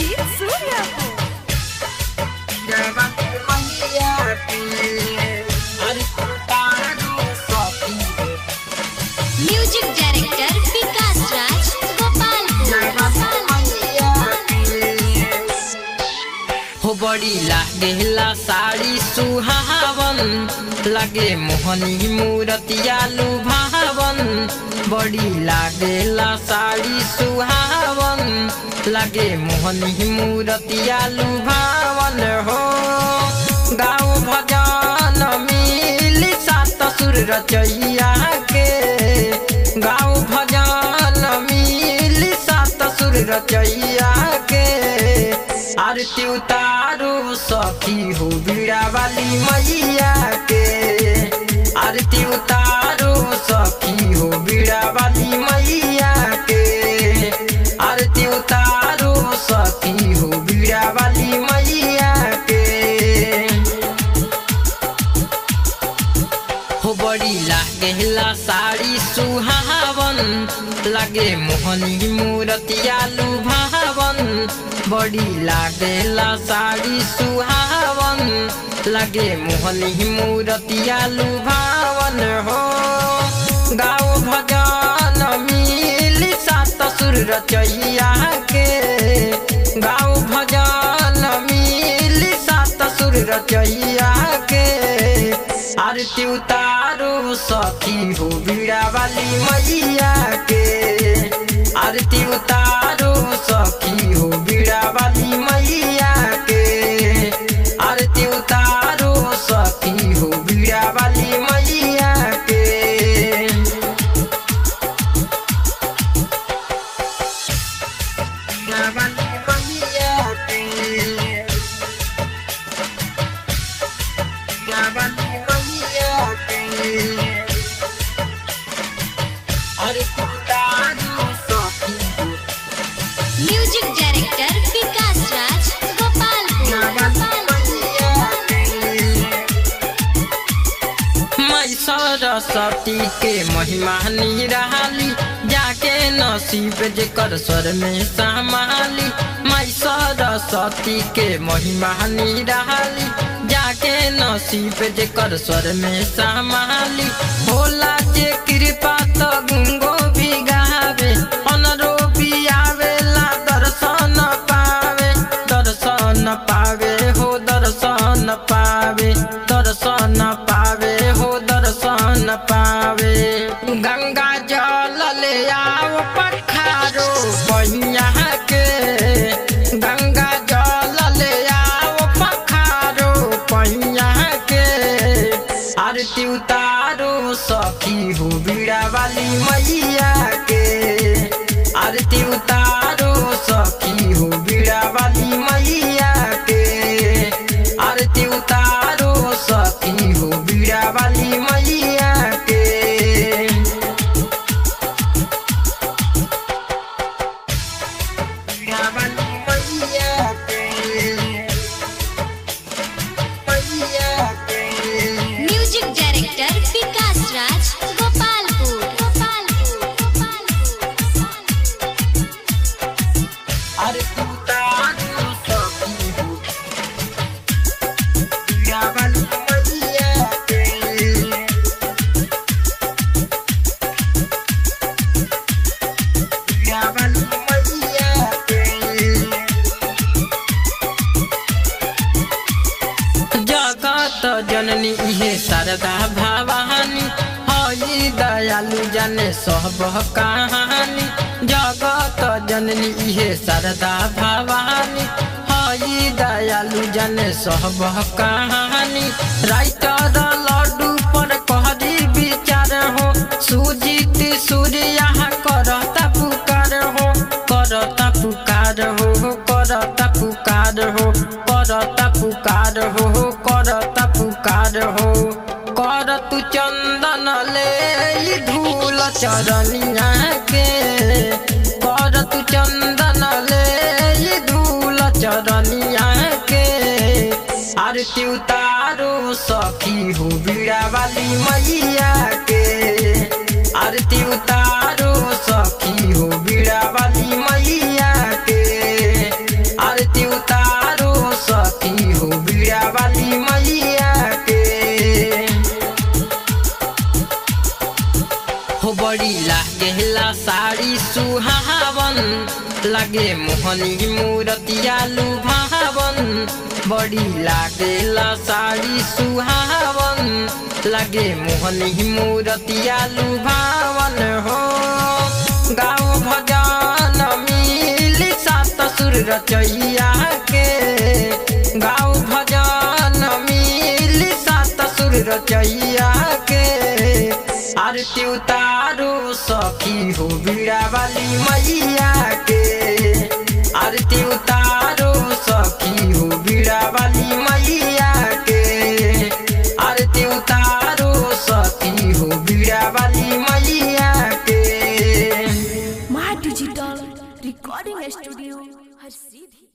Sangeet Suryapur. Music director Vikas Raj हो बड़ी लागेला साड़ी सुहावन लगे मोहनी मूरतिया लुभावन बड़ी लागेला साड़ी सुहावन लगे मोहनी मूरतिया लुभावन हो गाँव भजन मिली सात सुर रचैया के गाँव भजन मिली सात सुर रचैया के आरती उतारो सखी हो बीड़ा वाली मैया के आरती उतारो सखी हो बीड़ा वाली मैया के आरती उतारो सखी हो बीड़ा वाली मैया के हो बड़ी लागेला साड़ी सुहावन लगे मोहनी मूरतिया लुभावन बड़ी लागेला साड़ी सुहावन लगे मोहनी मूरतिया लुभावन हो गाँव भजन मिली सात सुर रचैया के गाँव भजन मिली सात सुर रचैया के आरती उतारो सखी हो बीड़ा वाली मैया के आरती उतारो सखी हो बीड़ा वाली मैया के आरती उतारो सखी हो बीड़ा वाली मैया के म्यूजिक डायरेक्टर विकास राज माई सरस्वती के महिमा निराली जाके नसीब जेकर स्वर में संभाली माई सरस्वती के महिमा निराली जाके नसीब जेकर स्वर में संभाली भोला जे कृपा तो गुंगो भी गावे अनरो भी आवेला दर्शन पावे हो दर्शन पावे दर्शन पावे हो दर्शन पावे गंगा जल ले आओ पखारो बहिया के गंगा जल ले आओ पखारो बहिया के आरती उतारो सखी हो बीड़ा वाली मैया के आरती उतारो सखी हो बीड़ा वाली मैया के आरती उतारो सखी हो बीड़ा वाली मैया के बीड़ा वाली मैया के म्यूजिक डायरेक्टर विकास राज गोपालपुर आरती उतारो सखी हो बीड़ा वाली मैया के जगत जननी इहे शारदा भवानी हई दयालु जाने सब कहानी जगत जननी इहे शारदा भवानी हई दयालु जाने सब कहानी राइटर लड्डू पर कहरी विचार हो सुजीत सूर्या करता पुकार हो करता पुकार हो करता पुकार हो करता पुकार हो करता पुकार हो कर तू चंदन ले धूल चरनिया के कर तू चंदन ले धूल चरनिया के आरती उतारो सखी हो बीड़ा वाली मैया के आरती उतारो सखी हो बीड़ा वाली मैया के मोहनी मूरतिया लुभावन बड़ी लागेला साड़ी सुहावन लगे मोहनी मूरतिया लुभावन हो। गाँव भजन मिली सात सुर रचैया के गाँव भजन मिली सात सुर रचैया के आरती उतारो सखी हो बीड़ा वाली मैया के आरती उतारो सखी हो बीड़ा वाली मैया के आरती उतारो सखी हो बीड़ा वाली मैया के। माँ डिजिटल रिकॉर्डिंग स्टूडियो हर सीधी।